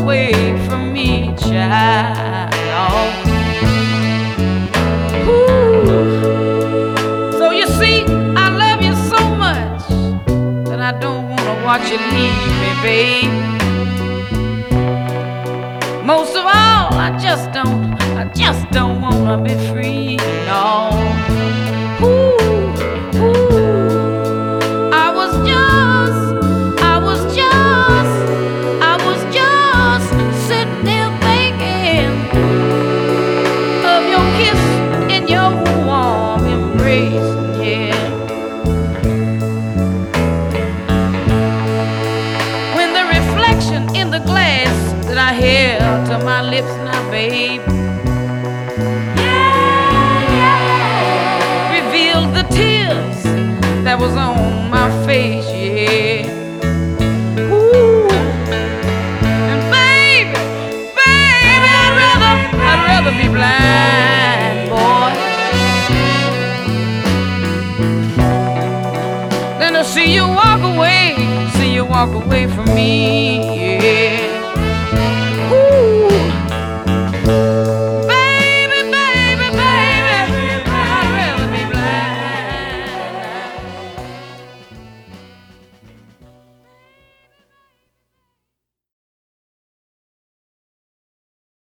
away from me, child. Ooh. So you see, I love you so much that I don't wanna watch you leave me, babe. Most of all, I just don't wanna be free, no. Ooh, ooh. I was just sitting there thinking of your kiss and your warm embrace, yeah. When the reflection in the glass that I held to my lips now, babe, revealed the tears that was on my face, yeah. Ooh. And baby, I'd rather be blind, boy, than to see you walk away from me, yeah.